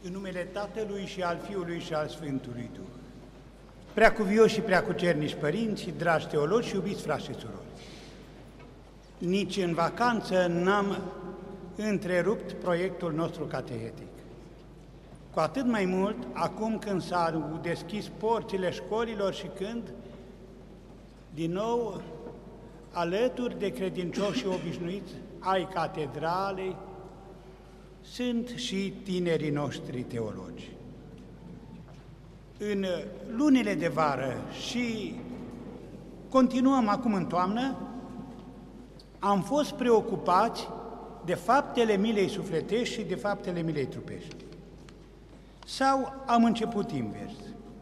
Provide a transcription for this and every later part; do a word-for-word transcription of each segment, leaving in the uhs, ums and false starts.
În numele Tatălui și al Fiului și al Sfântului Duh. Preacuvioși și preacucernici părinți, dragi teologi și iubiți frați și surori, nici în vacanță n-am întrerupt proiectul nostru catehetic. Cu atât mai mult, acum când s-au deschis porțile școlilor și când, din nou, alături de credincioși obișnuiți ai catedralei, sunt și tinerii noștri teologi. În lunile de vară și continuăm acum în toamnă, am fost preocupați de faptele milei sufletești și de faptele milei trupești. Sau am început invers.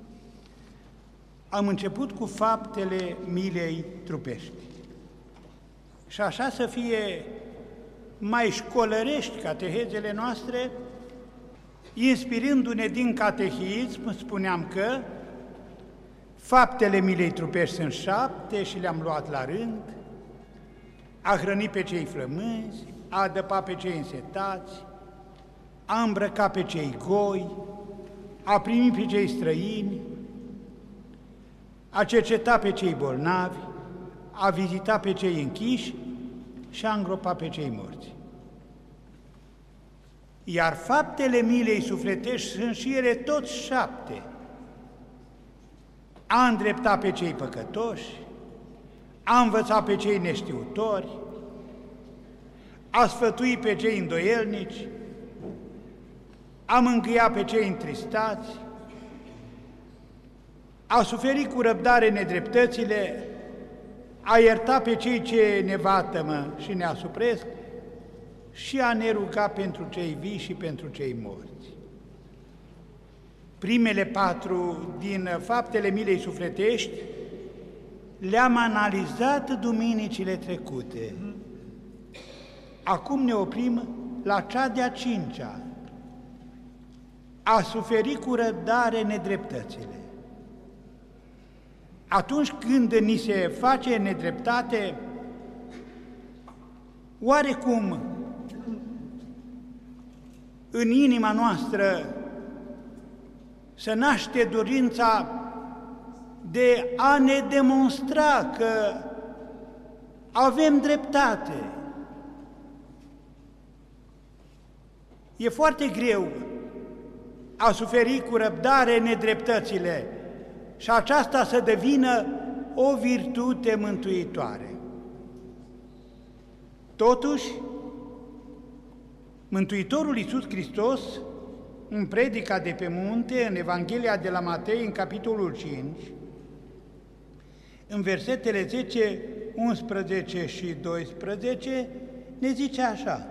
Am început cu faptele milei trupești. Și așa să fie mai școlărești catehezele noastre, inspirându-ne din catehism, spuneam că faptele milei trupești sunt șapte și le-am luat la rând: a hrăni pe cei flămânzi, a adăpa pe cei însetați, a îmbrăca pe cei goi, a primi pe cei străini, a cerceta pe cei bolnavi, a vizita pe cei închiși și a îngropa pe cei morți. Iar faptele milei sufletești sunt și ele tot șapte: a îndrepta pe cei păcătoși, a învăța pe cei neștiutori, a sfătui pe cei îndoielnici, a mângâia pe cei întristați, a suferi cu răbdare nedreptățile, a ierta pe cei ce ne vatămă și ne asupresc și a ne ruga pentru cei vii și pentru cei morți. Primele patru din faptele milei sufletești le-am analizat duminicile trecute. Acum ne oprim la cea de-a cincea: a suferi cu răbdare nedreptățile. Atunci când ni se face nedreptate, oarecum în inima noastră se naște dorința de a ne demonstra că avem dreptate. E foarte greu a suferi cu răbdare nedreptățile și aceasta să devină o virtute mântuitoare. Totuși, Mântuitorul Iisus Hristos, în predica de pe munte, în Evanghelia de la Matei, în capitolul cinci, în versetele zece, unsprezece și doisprezece, ne zice așa: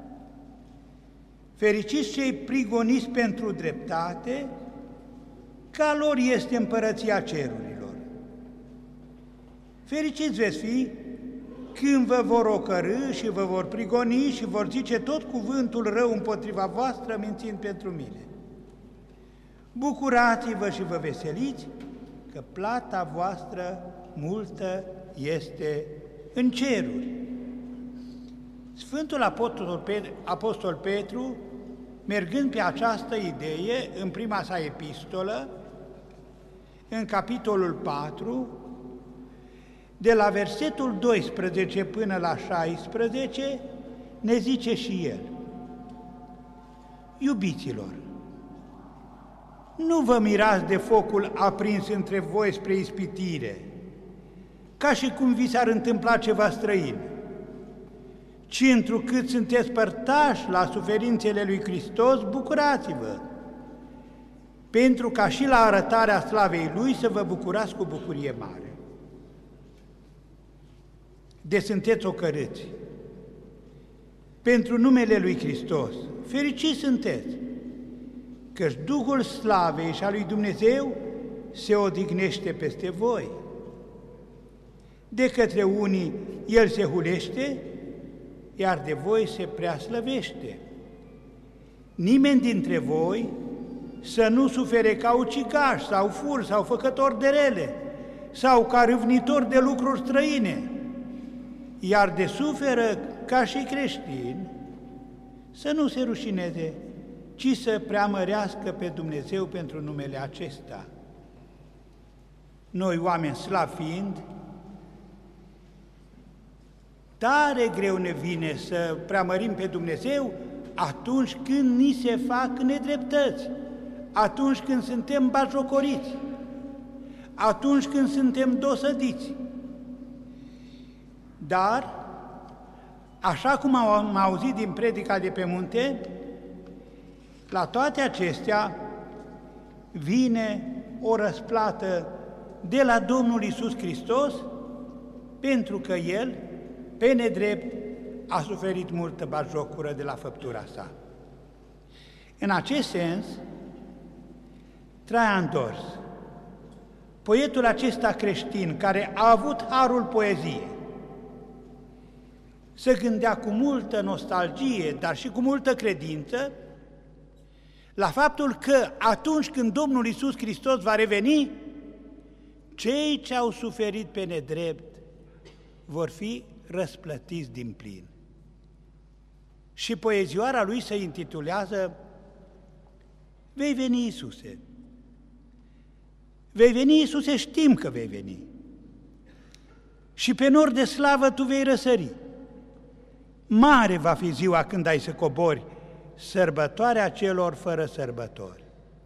fericiți cei prigoniți pentru dreptate, că a lor este împărăția cerurilor. Fericiți veți fi când vă vor ocărî și vă vor prigoni și vor zice tot cuvântul rău împotriva voastră, mințind pentru mine. Bucurați-vă și vă veseliți, că plata voastră multă este în ceruri. Sfântul Apostol Petru, Apostol Petru, mergând pe această idee în prima sa epistolă, în capitolul patru, de la versetul doisprezece până la șaisprezece, ne zice și el: iubiților, nu vă mirați de focul aprins între voi spre ispitire, ca și cum vi s-ar întâmpla ceva străin, ci întrucât sunteți părtași la suferințele lui Hristos, bucurați-vă, pentru ca și la arătarea slavei Lui să vă bucurați cu bucurie mare. De sunteți ocărâți pentru numele Lui Hristos, fericiți sunteți, căci Duhul slavei și a lui Dumnezeu se odihnește peste voi. De către unii El se hulește, iar de voi se preaslăvește. Nimeni dintre voi să nu sufere ca ucigaș sau fur sau făcător de rele sau ca râvnitor de lucruri străine, iar de suferă ca și creștini să nu se rușineze, ci să preamărească pe Dumnezeu pentru numele acesta. Noi, oameni slabi fiind, tare greu ne vine să preamărim pe Dumnezeu atunci când ni se fac nedreptăți, atunci când suntem batjocoriți, atunci când suntem dosădiți. Dar, așa cum am auzit din predica de pe munte, la toate acestea vine o răsplată de la Domnul Iisus Hristos, pentru că El, pe nedrept, a suferit multă batjocură de la făptura sa. În acest sens, Traian Dors, poetul acesta creștin care a avut harul poeziei, se gândea cu multă nostalgie, dar și cu multă credință, la faptul că atunci când Domnul Iisus Hristos va reveni, cei ce au suferit pe nedrept vor fi răsplătiți din plin. Și poezioara lui se intitulează Vei veni, Iisuse. Vei veni, Iisuse, știm că vei veni. Și pe nor de slavă tu vei răsări. Mare va fi ziua când ai să cobori, sărbătoarea celor fără sărbători.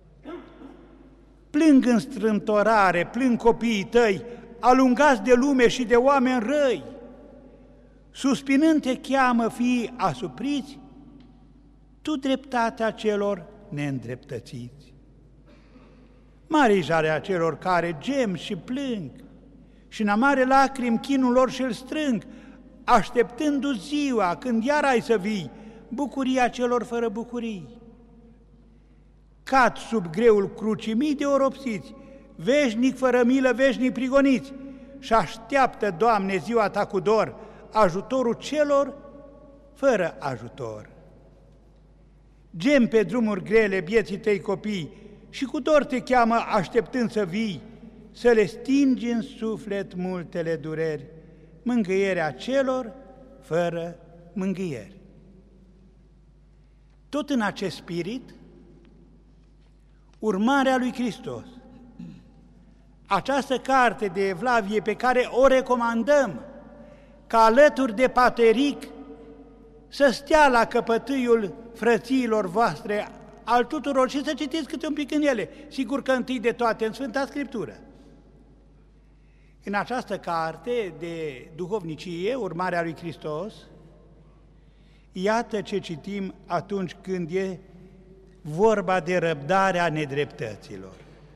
Plâng în strâmtorare, plâng copiii tăi, alungați de lume și de oameni răi. Suspinând te cheamă fiii asupriți, tu dreptatea celor neîndreptățiți. Mare-i jarea celor care gem și plâng, și în amare lacrimi chinul lor și-l strâng, așteptându ziua când iar ai să vii, bucuria celor fără bucurii. Cad sub greul crucii mii de oropsiți, veșnic fără milă, veșnic prigoniți, și așteaptă, Doamne, ziua ta cu dor, ajutorul celor fără ajutor. Gem pe drumuri grele vieții tăi copii și cu dor te cheamă așteptând să vii, să le stingi în suflet multele dureri, mângâierea celor fără mângâieri. Tot în acest spirit, urmarea lui Hristos, această carte de Evlavie pe care o recomandăm ca alături de Pateric să stea la căpătâiul frățiilor voastre al tuturor și să citiți câte un pic în ele, sigur că întâi de toate în Sfânta Scriptură. În această carte de duhovnicie, urmarea lui Hristos, iată ce citim atunci când e vorba de răbdarea nedreptăților.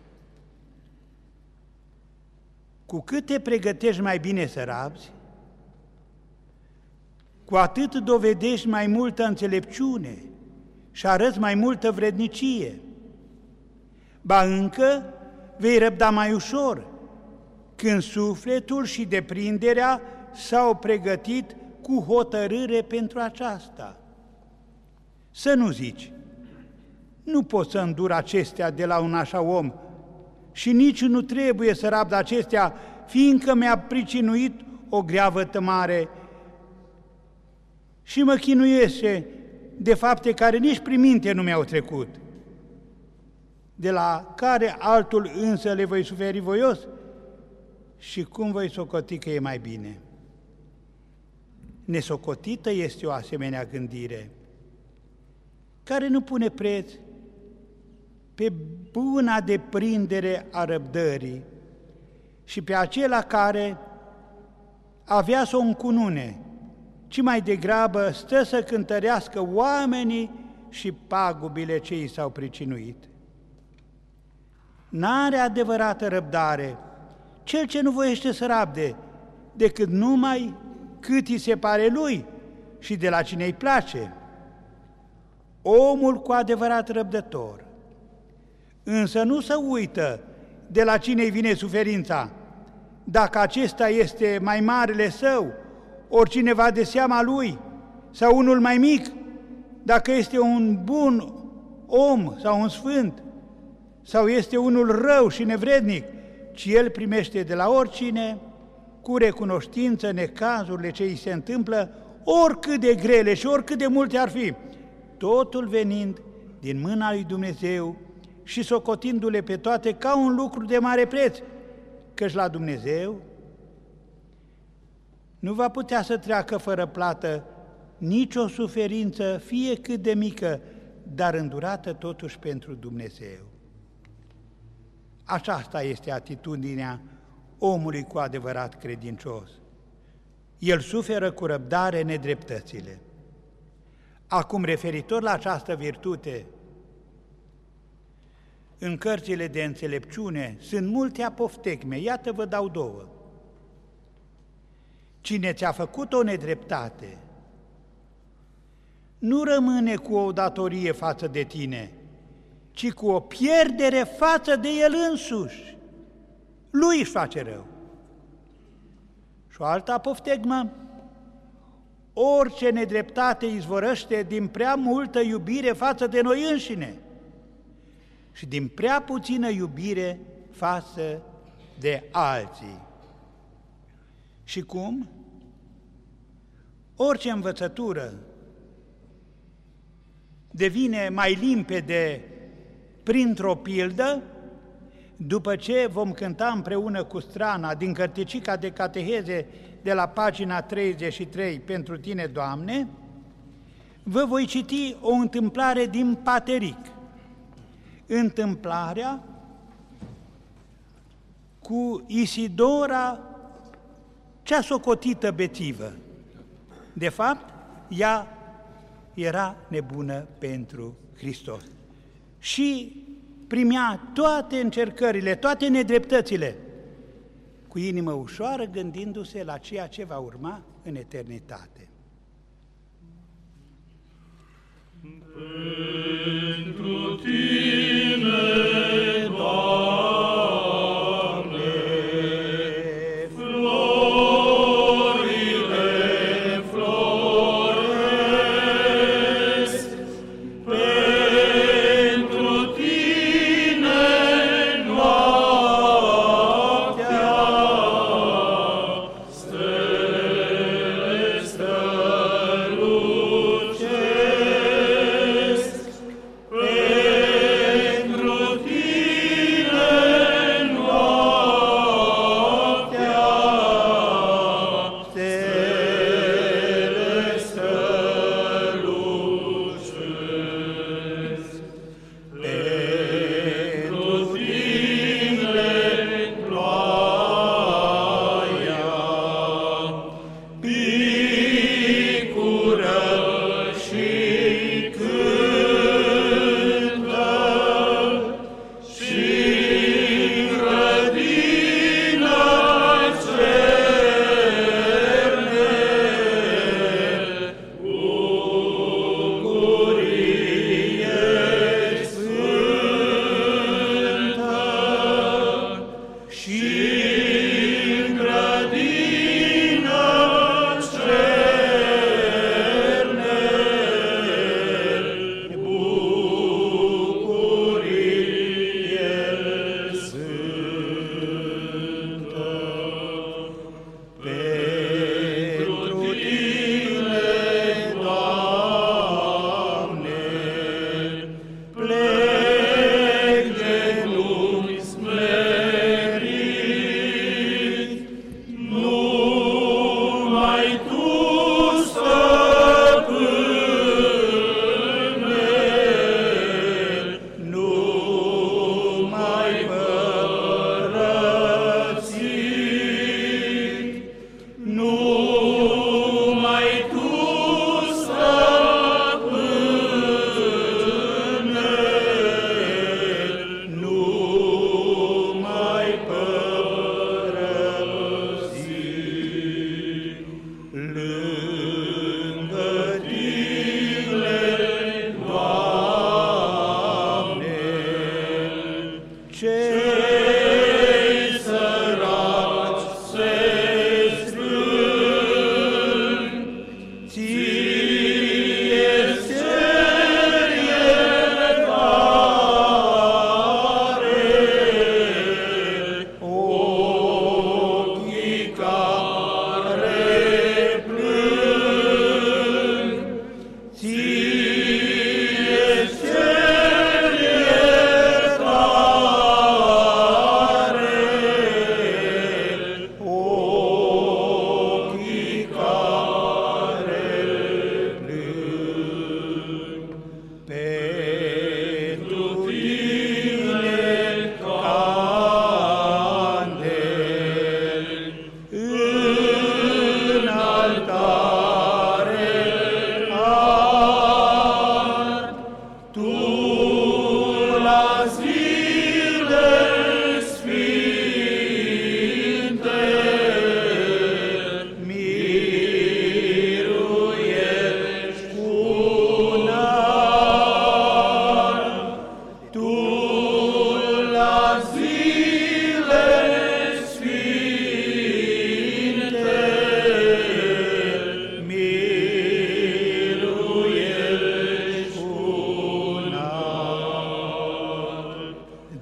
Cu cât te pregătești mai bine să rabzi, cu atât dovedești mai multă înțelepciune și arăți mai multă vrednicie. Ba încă vei răbda mai ușor, când sufletul și deprinderea s-au pregătit cu hotărâre pentru aceasta. Să nu zici, nu pot să îndur acestea de la un așa om și nici nu trebuie să rabd acestea, fiindcă mi-a pricinuit o greavă tămare și mă chinuiese de fapte care nici prin minte nu mi-au trecut, de la care altul însă le voi suferi voios și cum voi socoti că e mai bine. Nesocotită este o asemenea gândire, care nu pune preț pe buna deprindere a răbdării și pe acela care avea să o încunune, ci mai degrabă stă să cântărească oamenii și pagubile ce i s-au pricinuit. N-are adevărată răbdare cel ce nu voiește să rabde, decât numai cât îi se pare lui și de la cine îi place. Omul cu adevărat răbdător, însă nu să uită de la cine îi vine suferința, dacă acesta este mai marele său, ori cineva de seama lui, sau unul mai mic, dacă este un bun om sau un sfânt, sau este unul rău și nevrednic, ci el primește de la oricine, cu recunoștință, necazurile ce îi se întâmplă, oricât de grele și oricât de multe ar fi, totul venind din mâna lui Dumnezeu și socotindu-le pe toate ca un lucru de mare preț, căci la Dumnezeu nu va putea să treacă fără plată nicio suferință, fie cât de mică, dar îndurată totuși pentru Dumnezeu. Aceasta este atitudinea omului cu adevărat credincios. El suferă cu răbdare nedreptățile. Acum, referitor la această virtute, în cărțile de înțelepciune sunt multe apoftegme, iată vă dau două. Cine ți-a făcut o nedreptate, nu rămâne cu o datorie față de tine, ci cu o pierdere față de el însuși. Lui își face rău. Și o altă apoftegmă, orice nedreptate izvorăște din prea multă iubire față de noi înșine și din prea puțină iubire față de alții. Și cum? Orice învățătură devine mai limpede printr-o pildă, după ce vom cânta împreună cu Strana din Cărticica de Cateheze de la pagina treizeci și trei, Pentru tine, Doamne, vă voi citi o întâmplare din Pateric. Întâmplarea cu Isidora, cea socotită bețivă. De fapt, ea era nebună pentru Hristos și primea toate încercările, toate nedreptățile, cu inimă ușoară, gândindu-se la ceea ce va urma în eternitate. Pentru tine, Doamne, florile floresc, pentru tine noaptea, stele strălucesc, pentru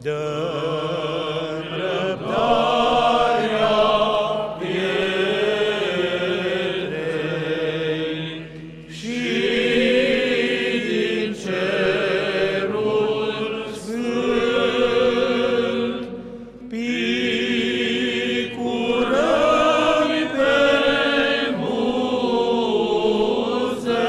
dă-mi răbdarea pietrei și din cerul sfânt picură-mi pe muze,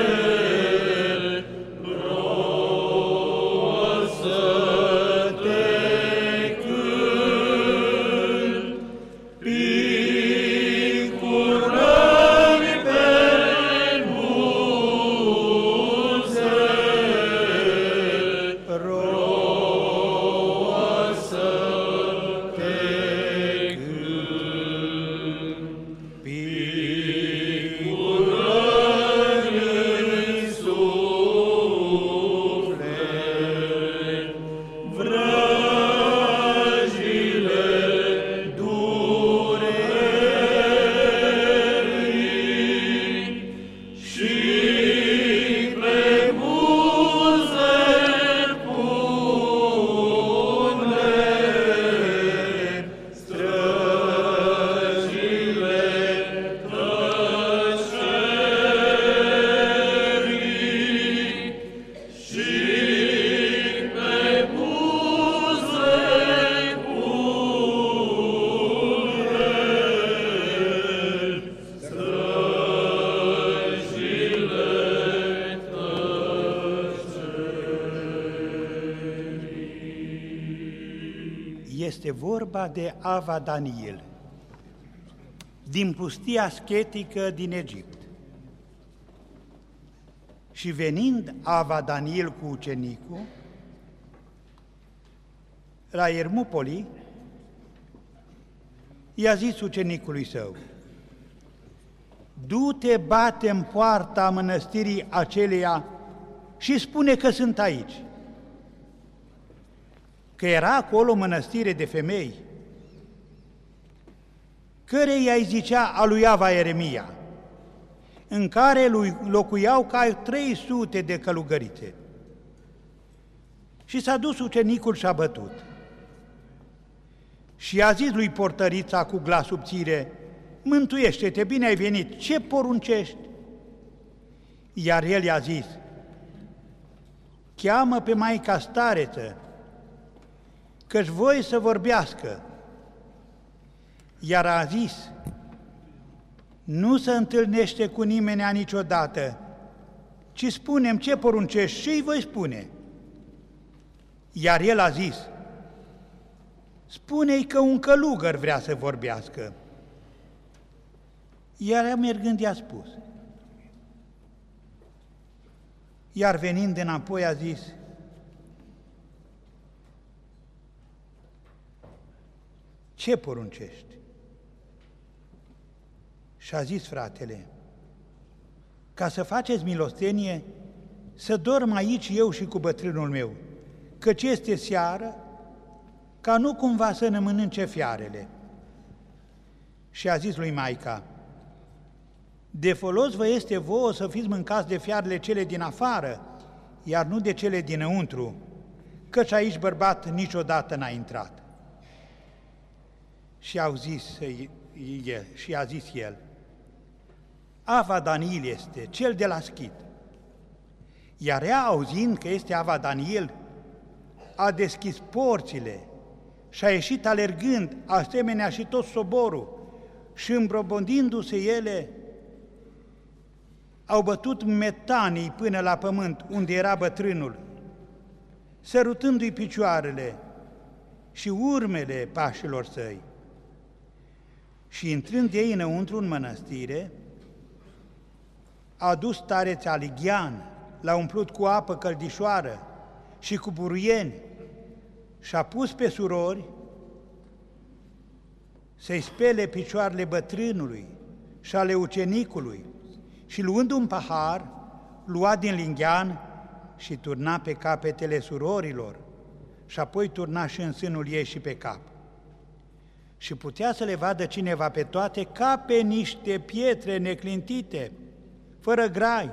este vorba de Ava Daniel, din pustia aschetică din Egipt. Și venind Ava Daniel cu ucenicul la Iermupoli, i-a zis ucenicului său: du-te, bate în poarta mănăstirii aceleia și spune că sunt aici. Că era acolo o mănăstire de femei, căreia îi zicea a lui Ava Ieremia, în care locuiau ca trei sute de călugărițe. Și s-a dus ucenicul și a bătut. Și a zis lui portărița cu glas subțire: mântuiește-te, bine ai venit, ce poruncești? Iar el i-a zis: cheamă pe maica stareță, că-și voi să vorbească. Iar a zis: nu se întâlnește cu nimenea niciodată, ci spune-mi ce poruncești și îi voi spune. Iar el a zis: spune-i că un călugăr vrea să vorbească. Iar mergând i-a spus. Iar venind înapoi a zis: ce poruncești? Și a zis fratele: ca să faceți milostenie, să dorm aici eu și cu bătrânul meu, căci este seară, ca nu cumva să ne mănânce fiarele. Și a zis lui maica: de folos vă este vouă să fiți mâncați de fiarele cele din afară, iar nu de cele dinăuntru, căci aici bărbat niciodată n-a intrat. Și au zis el, și a zis el: Ava Daniel este, cel de la Schid. Iar ea, auzind că este Ava Daniel, a deschis porțile și a ieșit alergând, asemenea și tot soborul, și îmbrobondindu-se ele, au bătut metanii până la pământ, unde era bătrânul, sărutându-i picioarele și urmele pașilor săi. Și intrând ei înăuntru în mănăstire, a dus stareța Ligian, l-a umplut cu apă căldișoară și cu buruieni și a pus pe surori să-i spele picioarele bătrânului și ale ucenicului și luând un pahar, lua din linghean și turna pe capetele surorilor și apoi turna și în sânul ei și pe cap. Și putea să le vadă cineva pe toate ca pe niște pietre neclintite, fără grai,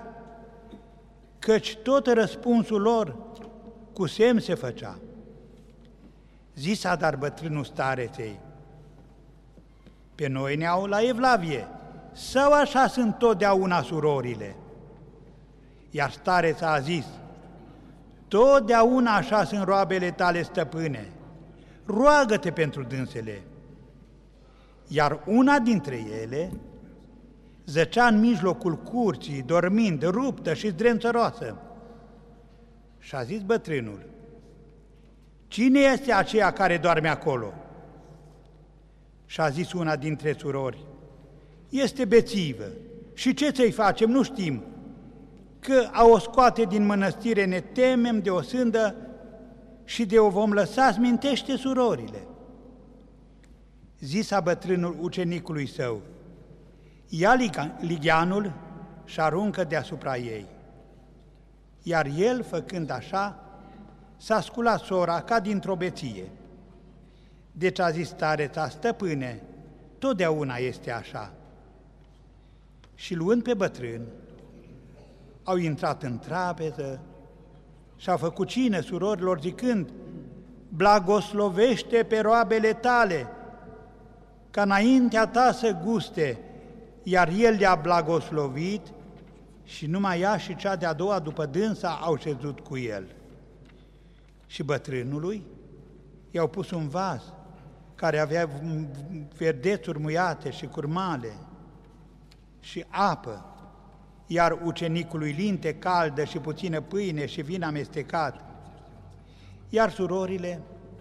căci tot răspunsul lor cu semn se făcea. Zisa dar bătrânul stareței: pe noi ne-au la evlavie, sau așa sunt totdeauna surorile? Iar stareța a zis: totdeauna așa sunt roabele tale, stăpâne, roagă-te pentru dânsele. Iar una dintre ele zăcea în mijlocul curții, dormind, ruptă și zdrențăroasă. Și a zis bătrânul: cine este aceea care doarme acolo? Și a zis una dintre surori: este bețivă. Și ce să-i facem? Nu știm. Că a o scoate din mănăstire, ne temem de o sândă și de o vom lăsa, smintește surorile. Zisa bătrânul ucenicului său: ia ligheanul și aruncă deasupra ei. Iar el, făcând așa, s-a sculat sora ca dintr-o beție. Deci a zis stareța: stăpâne, totdeauna este așa. Și luând pe bătrân, au intrat în trapeză și au făcut cină surorilor zicând: blagoslovește pe roabele tale, ca înaintea ta să guste. Iar el le-a blagoslovit și numai ea și cea de-a doua după dânsa au șezut cu el. Și bătrânului i-au pus un vas care avea verdețuri muiate și curmale și apă, iar ucenicului linte caldă și puțină pâine și vin amestecat. Iar surorile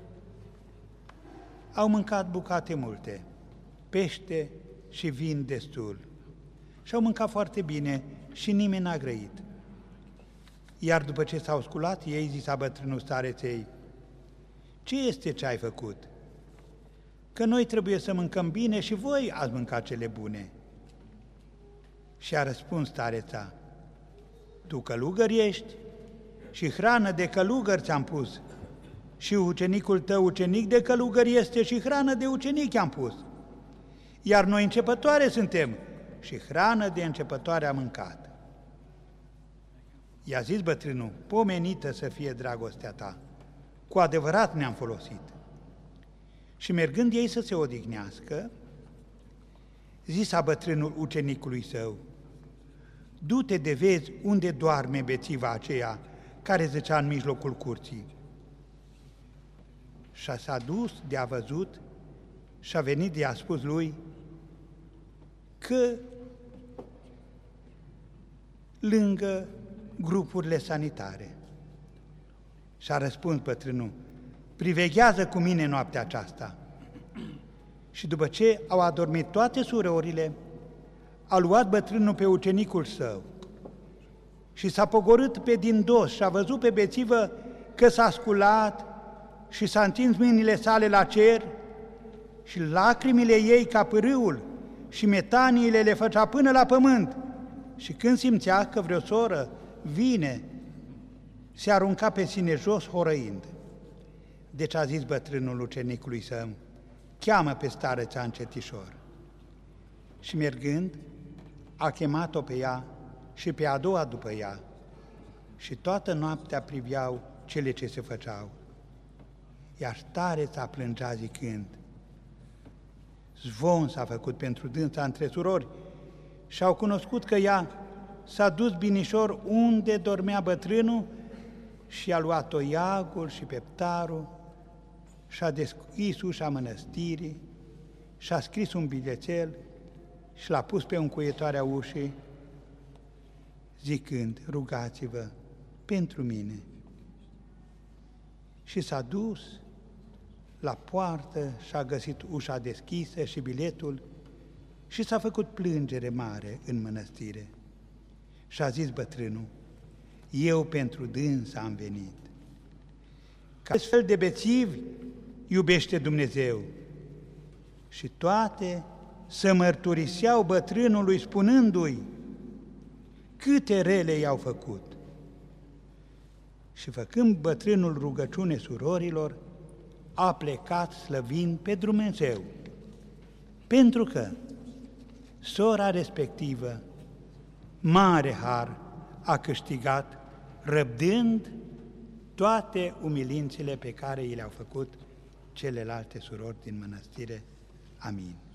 au mâncat bucate multe, pește și vin destul. Și au mâncat foarte bine și nimeni n-a grăit. Iar după ce s-au sculat, ei zisa bătrânul stareței: ce este ce ai făcut? Că noi trebuie să mâncăm bine și voi ați mâncat cele bune. Și a răspuns stareța: tu călugăr ești și hrană de călugăr ți-am pus, și ucenicul tău ucenic de călugăr este și hrană de ucenic i-am pus. Iar noi începătoare suntem și hrană de începătoare am mâncat. I-a zis bătrânul: pomenită să fie dragostea ta, cu adevărat ne-am folosit. Și mergând ei să se odihnească, zisa bătrânul ucenicului său: du-te de vezi unde doarme bețiva aceea care zăcea în mijlocul curții. Și s-a dus de a văzut și a venit de a spus lui că lângă grupurile sanitare. Și a răspuns bătrânul: priveghează cu mine noaptea aceasta. Și după ce au adormit toate surorile, a luat bătrânul pe ucenicul său și s-a pogorât pe din dos și a văzut pe bețivă că s-a sculat și s-a întins mâinile sale la cer și lacrimile ei ca pârâul și metaniile le făcea până la pământ. Și când simțea că vreo soră vine, se arunca pe sine jos horăind. Deci a zis bătrânul ucenicului său: cheamă pe stareța încetișor. Și mergând, a chemat-o pe ea și pe a doua după ea, și toată noaptea priveau cele ce se făceau. Iar stareța plângea zicând: zvon s-a făcut pentru dânsa între surori și au cunoscut că ea s-a dus binișor unde dormea bătrânul și a luat toiagul și peptarul și a deschis ușa mănăstirii și a scris un bilețel și l-a pus pe încuietoarea ușii, zicând: rugați-vă pentru mine. Și s-a dus la poartă și a găsit ușa deschisă și biletul și s-a făcut plângere mare în mănăstire. Și a zis bătrânul: eu pentru dânsa am venit. Ca astfel de bețivi iubește Dumnezeu. Și toate să mărturiseau bătrânului spunându-i câte rele i-au făcut. Și făcând bătrânul rugăciune surorilor, a plecat slăvind pe Dumnezeu, pentru că sora respectivă mare har a câștigat, răbdând toate umilințele pe care i le-au făcut celelalte surori din mănăstire. Amin.